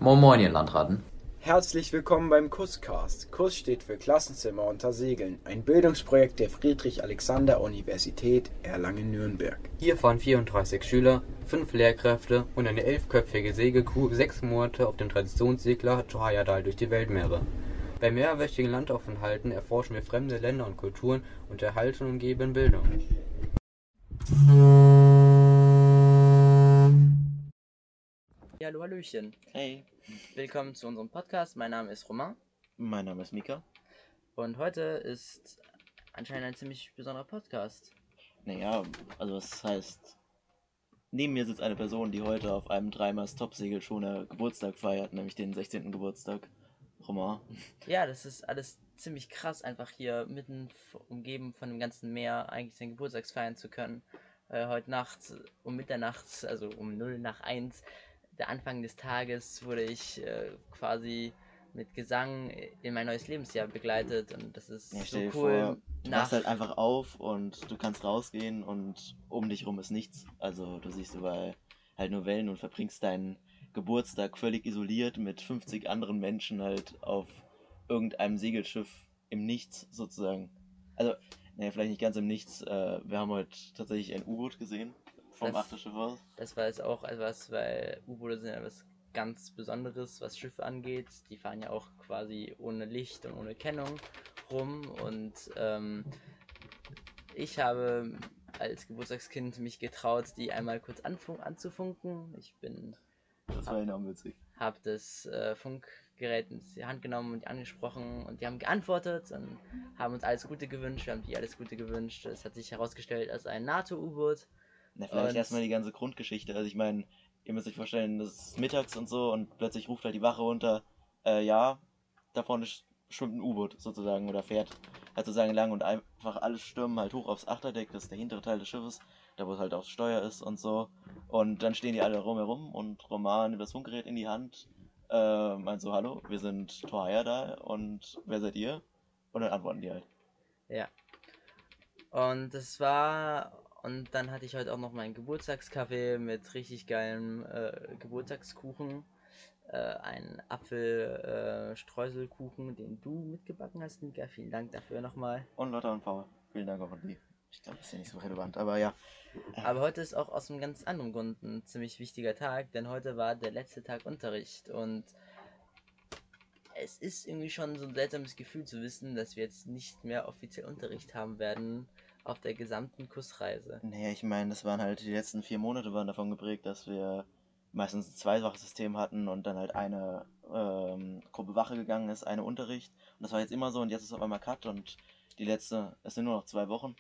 Moin Moin, ihr Landratten. Herzlich willkommen beim KUSScast. KUSS steht für Klassenzimmer unter Segeln, ein Bildungsprojekt der Friedrich-Alexander-Universität Erlangen-Nürnberg. Hier fahren 34 Schüler, 5 Lehrkräfte und eine 11-köpfige Segelcrew 6 Monate auf dem Traditionssegler Tohajadal durch die Weltmeere. Bei mehrwöchigen Landaufenthalten erforschen wir fremde Länder und Kulturen und erhalten und geben Bildung. Ja, hallo, hallöchen. Hey, Willkommen zu unserem Podcast. Mein Name ist Romain mein Name ist Mika. und heute ist anscheinend ein ziemlich besonderer Podcast. Naja, also das heißt, neben mir sitzt eine Person, die heute auf einem Dreimaß-Topsegelschoner Geburtstag feiert, nämlich den 16. Geburtstag. Romain. Ja, das ist alles ziemlich krass, einfach hier mitten umgeben von dem ganzen Meer eigentlich seinen Geburtstag feiern zu können. Heute Nacht um Mitternacht, also um 0 nach 1, der Anfang des Tages, wurde ich quasi mit Gesang in mein neues Lebensjahr begleitet und das ist Ja, so stell dir cool. vor, du wachst halt einfach auf und du kannst rausgehen und um dich rum ist nichts. Also du siehst überall halt nur Wellen und verbringst deinen Geburtstag völlig isoliert mit 50 anderen Menschen halt auf irgendeinem Segelschiff im Nichts sozusagen. Also, naja, vielleicht nicht ganz im Nichts. Wir haben heute tatsächlich ein U-Boot gesehen vom Das- Achterschiff aus. Das war jetzt auch etwas, weil U-Boote sind ja etwas ganz Besonderes, was Schiffe angeht. Die fahren ja auch quasi ohne Licht und ohne Kennung rum. Und ich habe als Geburtstagskind mich getraut, die einmal kurz anzufunken. Das war enorm witzig. Habe das Funkgerät in die Hand genommen und die angesprochen und die haben geantwortet und haben uns alles Gute gewünscht. Wir haben die alles Gute gewünscht. Es hat sich herausgestellt als ein NATO-U-Boot. Na, vielleicht Und- erstmal die ganze Grundgeschichte. Also ich meine, ihr müsst euch vorstellen, das ist mittags und so und plötzlich ruft halt die Wache runter, ja, da vorne schwimmt ein U-Boot sozusagen oder fährt halt sozusagen lang und einfach alles stürmen halt hoch aufs Achterdeck, das ist der hintere Teil des Schiffes, da wo es halt aufs Steuer ist und so. Und dann stehen die alle rumherum und Roman nimmt das Funkgerät in die Hand, meint so, hallo, wir sind Torhaya da und wer seid ihr? Und dann antworten die halt. Ja. Und dann hatte ich heute auch noch meinen Geburtstagskaffee mit richtig geilem Geburtstagskuchen. Ein Apfel-Streuselkuchen, den du mitgebacken hast, Mika. Vielen Dank dafür nochmal. Und Lotta und Paul, vielen Dank auch an die. Ich glaube, das ist ja nicht so relevant, aber ja. Aber heute ist auch aus einem ganz anderen Grund ein ziemlich wichtiger Tag, denn heute war der letzte Tag Unterricht und es ist irgendwie schon so ein seltsames Gefühl zu wissen, dass wir jetzt nicht mehr offiziell Unterricht haben werden auf der gesamten Kursreise. Naja, ich meine, das waren halt die letzten 4 Monate waren davon geprägt, dass wir meistens ein Zweifachsystem hatten und dann halt eine Gruppe Wache gegangen ist, eine Unterricht. Und das war jetzt immer so und jetzt ist auf einmal Cut und es sind nur noch 2 Wochen.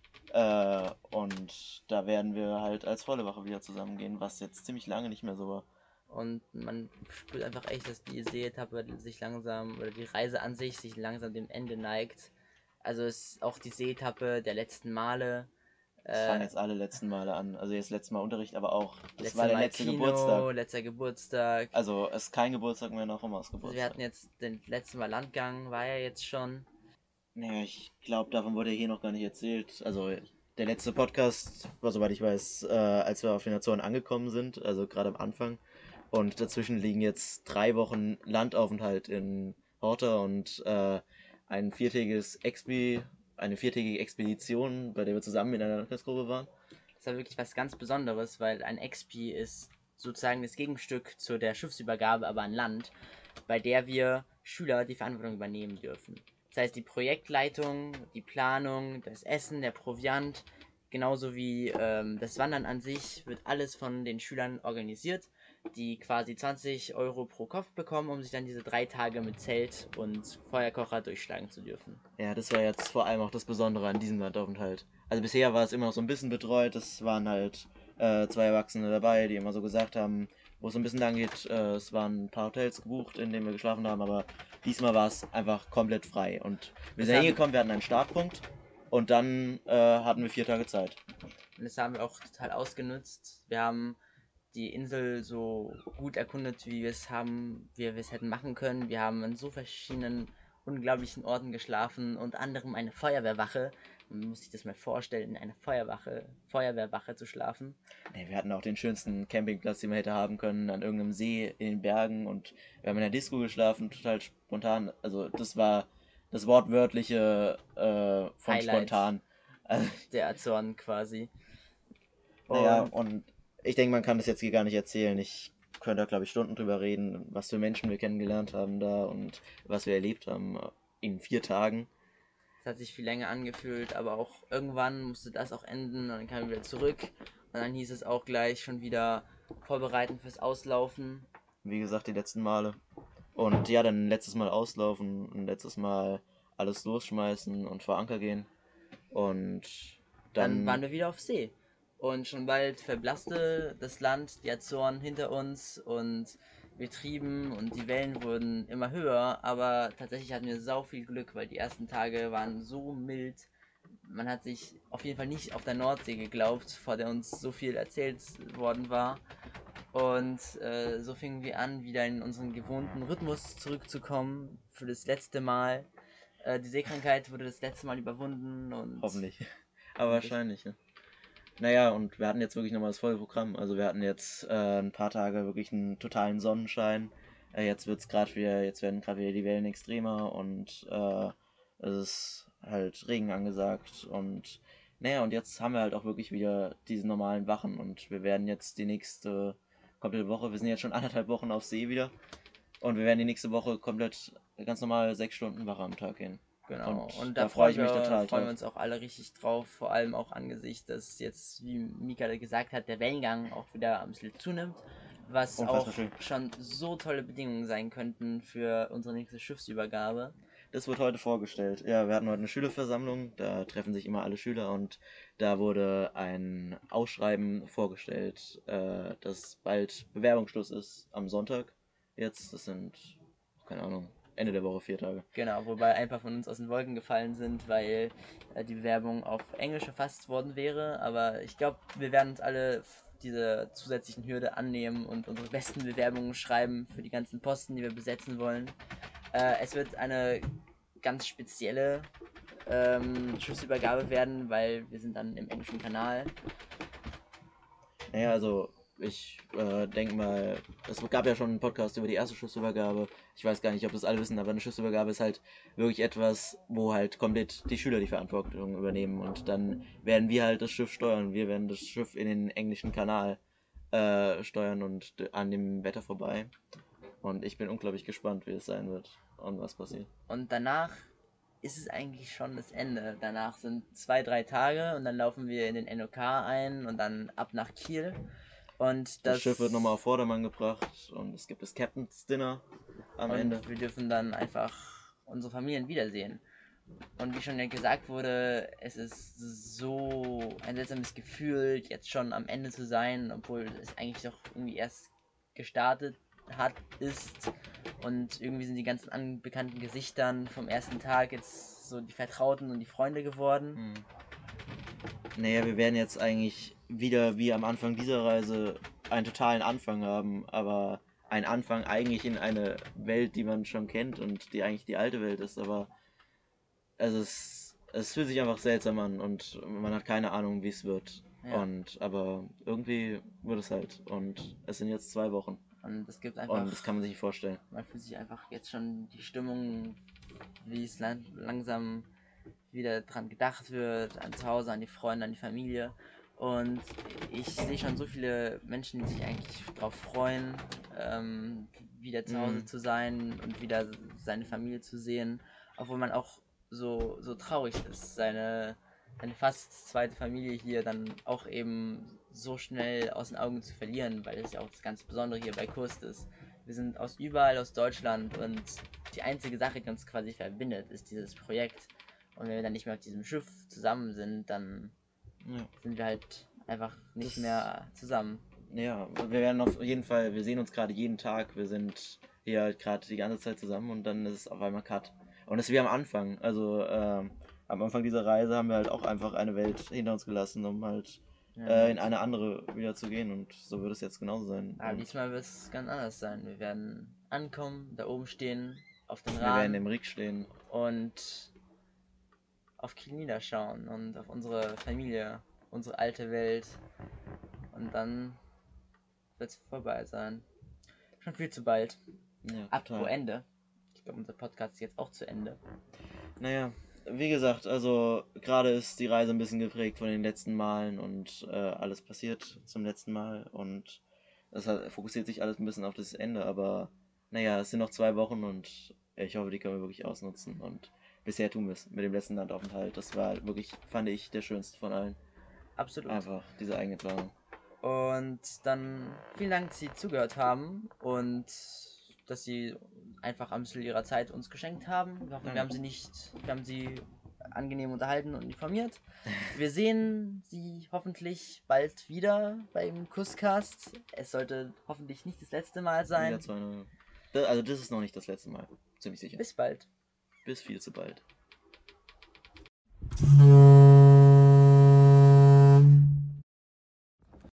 Und da werden wir halt als volle Wache wieder zusammengehen, was jetzt ziemlich lange nicht mehr so war. Und man spürt einfach echt, dass die Seeetappe sich langsam, oder die Reise an sich sich langsam dem Ende neigt. Also ist auch die Seeetappe der letzten Male. Das fangen jetzt alle letzten Male an. Also jetzt letztes Mal Unterricht, aber auch, das letzte war der Mal letzte Kino, Geburtstag. letzter Geburtstag. Also es ist kein Geburtstag mehr nach Romas Also wir Geburtstag. hatten jetzt den letzten Mal Landgang, war ja jetzt schon. Naja, ich glaube, davon wurde hier noch gar nicht erzählt. Also, der letzte Podcast war, soweit ich weiß, als wir auf den Azoren angekommen sind, also gerade am Anfang. Und dazwischen liegen jetzt 3 Wochen Landaufenthalt in Horta und eine viertägige Expedition, bei der wir zusammen in einer Landkreisgruppe waren. Das war wirklich was ganz Besonderes, weil ein Expi ist sozusagen das Gegenstück zu der Schiffsübergabe, aber an Land, bei der wir Schüler die Verantwortung übernehmen dürfen. Das heißt, die Projektleitung, die Planung, das Essen, der Proviant, genauso wie das Wandern an sich, wird alles von den Schülern organisiert, die quasi 20 Euro pro Kopf bekommen, um sich dann diese 3 Tage mit Zelt und Feuerkocher durchschlagen zu dürfen. Ja, das war jetzt vor allem auch das Besondere an diesem Landaufenthalt. Also bisher war es immer noch so ein bisschen betreut. Es waren halt 2 Erwachsene dabei, die immer so gesagt haben, wo es so ein bisschen lang geht. Es waren ein paar Hotels gebucht, in denen wir geschlafen haben, aber diesmal war es einfach komplett frei. Und wir sind hingekommen, wir hatten einen Startpunkt und dann hatten wir 4 Tage Zeit. Und das haben wir auch total ausgenutzt. Wir haben die Insel so gut erkundet, wie wir es hätten machen können. Wir haben an so verschiedenen unglaublichen Orten geschlafen, unter anderem eine Feuerwehrwache. Man muss sich das mal vorstellen, in einer Feuerwehrwache zu schlafen. Nee, wir hatten auch den schönsten Campingplatz, den man hätte haben können, an irgendeinem See in den Bergen, und wir haben in der Disco geschlafen, total spontan. Also das war das wortwörtliche von Highlight. spontan. Also, Der Azoren quasi. naja, und ich denke, man kann das jetzt hier gar nicht erzählen. Ich könnte da, glaube ich, Stunden drüber reden, was für Menschen wir kennengelernt haben da und was wir erlebt haben in 4 Tagen. Es hat sich viel länger angefühlt, aber auch irgendwann musste das auch enden und dann kamen wir wieder zurück. Und dann hieß es auch gleich schon wieder vorbereiten fürs Auslaufen. Wie gesagt, die letzten Male. Und ja, dann letztes Mal auslaufen und letztes Mal alles losschmeißen und vor Anker gehen. Und Dann waren wir wieder auf See. Und schon bald verblasste das Land, die Azoren hinter uns und wir trieben und die Wellen wurden immer höher, aber tatsächlich hatten wir sau viel Glück, weil die ersten Tage waren so mild. Man hat sich auf jeden Fall nicht auf der Nordsee geglaubt, vor der uns so viel erzählt worden war. Und so fingen wir an, wieder in unseren gewohnten Rhythmus zurückzukommen für das letzte Mal. Die Seekrankheit wurde das letzte Mal überwunden und hoffentlich. Aber wahrscheinlich, ne? Naja, und wir hatten jetzt wirklich nochmal das volle Programm. Also wir hatten jetzt ein paar Tage wirklich einen totalen Sonnenschein. Jetzt werden gerade wieder die Wellen extremer und es ist halt Regen angesagt. Und naja, und jetzt haben wir halt auch wirklich wieder diese normalen Wachen, und wir werden jetzt die nächste komplette Woche, wir sind jetzt schon 1,5 Wochen auf See wieder, und wir werden die nächste Woche komplett ganz normal 6 Stunden Wache am Tag gehen. genau. Und da da freue ich mich total freuen wir drauf. uns auch alle richtig drauf, vor allem auch angesichts, dass jetzt, wie Mika gesagt hat, der Wellengang auch wieder ein bisschen zunimmt, was Unfassbar auch schön. schon so tolle Bedingungen sein könnten für unsere nächste Schiffsübergabe. Das wird heute vorgestellt. Ja, wir hatten heute eine Schülerversammlung, da treffen sich immer alle Schüler, und da wurde ein Ausschreiben vorgestellt, dass bald Bewerbungsschluss ist am Sonntag. Jetzt, das sind, keine Ahnung, Ende der Woche 4 Tage. Genau, wobei ein paar von uns aus den Wolken gefallen sind, weil die Bewerbung auf Englisch erfasst worden wäre, aber ich glaube, wir werden uns alle diese zusätzlichen Hürde annehmen und unsere besten Bewerbungen schreiben für die ganzen Posten, die wir besetzen wollen. Es wird eine ganz spezielle Schiffsübergabe werden, weil wir sind dann im englischen Kanal. Naja, also ich denke mal, es gab ja schon einen Podcast über die erste Schiffsübergabe. Ich weiß gar nicht, ob das alle wissen, aber eine Schiffsübergabe ist halt wirklich etwas, wo halt komplett die Schüler die Verantwortung übernehmen, und dann werden wir halt das Schiff steuern. Wir werden das Schiff in den englischen Kanal steuern und an dem Wetter vorbei. Und ich bin unglaublich gespannt, wie es sein wird und was passiert. Und danach ist es eigentlich schon das Ende. Danach sind 2-3 Tage und dann laufen wir in den NOK ein und dann ab nach Kiel. Und Das Schiff wird nochmal auf Vordermann gebracht und es gibt das Captain's Dinner am Ende. wir dürfen dann einfach unsere Familien wiedersehen. Und wie schon gesagt wurde, es ist so ein seltsames Gefühl, jetzt schon am Ende zu sein, obwohl es eigentlich doch irgendwie erst gestartet ist. Und irgendwie sind die ganzen unbekannten Gesichtern vom ersten Tag jetzt so die Vertrauten und die Freunde geworden. Naja, wir werden jetzt eigentlich wieder wie am Anfang dieser Reise einen totalen Anfang haben, aber ein Anfang eigentlich in eine Welt, die man schon kennt und die eigentlich die alte Welt ist, aber also es fühlt sich einfach seltsam an und man hat keine Ahnung, wie es wird. Ja. Aber irgendwie wird es halt, und es sind jetzt 2 Wochen Und es gibt einfach, und das kann man sich nicht vorstellen. man fühlt sich einfach jetzt schon die Stimmung, wie es langsam wieder dran gedacht wird, an zu Hause, an die Freunde, an die Familie. Und ich sehe schon so viele Menschen, die sich eigentlich darauf freuen, wieder zu Hause zu sein und wieder seine Familie zu sehen, obwohl man auch so traurig ist, seine fast zweite Familie hier dann auch eben so schnell aus den Augen zu verlieren, weil es ja auch das ganz Besondere hier bei Kurst ist. Wir sind aus überall aus Deutschland und die einzige Sache, die uns quasi verbindet, ist dieses Projekt. Und wenn wir dann nicht mehr auf diesem Schiff zusammen sind, dann sind wir halt einfach nicht mehr zusammen. Ja, wir werden auf jeden Fall, wir sehen uns gerade jeden Tag, wir sind hier halt gerade die ganze Zeit zusammen und dann ist es auf einmal Cut. Und es ist wie am Anfang, also am Anfang dieser Reise haben wir halt auch einfach eine Welt hinter uns gelassen, um halt in eine andere wieder zu gehen, und so wird es jetzt genauso sein. Aber Und diesmal wird es ganz anders sein. Wir werden ankommen, da oben stehen auf den Wir werden im Rahmen Rick stehen. und auf Kiel niederschauen und auf unsere Familie, unsere alte Welt. Und dann wird es vorbei sein. Schon viel zu bald. Ja, Apropos total. Ende. Ich glaube, unser Podcast ist jetzt auch zu Ende. Naja, wie gesagt, also gerade ist die Reise ein bisschen geprägt von den letzten Malen und alles passiert zum letzten Mal und fokussiert sich alles ein bisschen auf das Ende, aber naja, es sind noch 2 Wochen und ich hoffe, die können wir wirklich ausnutzen und bisher tun wir es mit dem letzten Landaufenthalt. Das war wirklich, fand ich, der schönste von allen. Absolut. Einfach diese eigene Planung. Und dann vielen Dank, dass Sie zugehört haben und dass Sie einfach ein bisschen Ihrer Zeit uns geschenkt haben. Wir hoffen, wir haben Sie angenehm unterhalten und informiert. Wir sehen Sie hoffentlich bald wieder beim Kusscast. Es sollte hoffentlich nicht das letzte Mal sein. Also das ist noch nicht das letzte Mal, ziemlich sicher. Bis bald. Bis viel zu bald.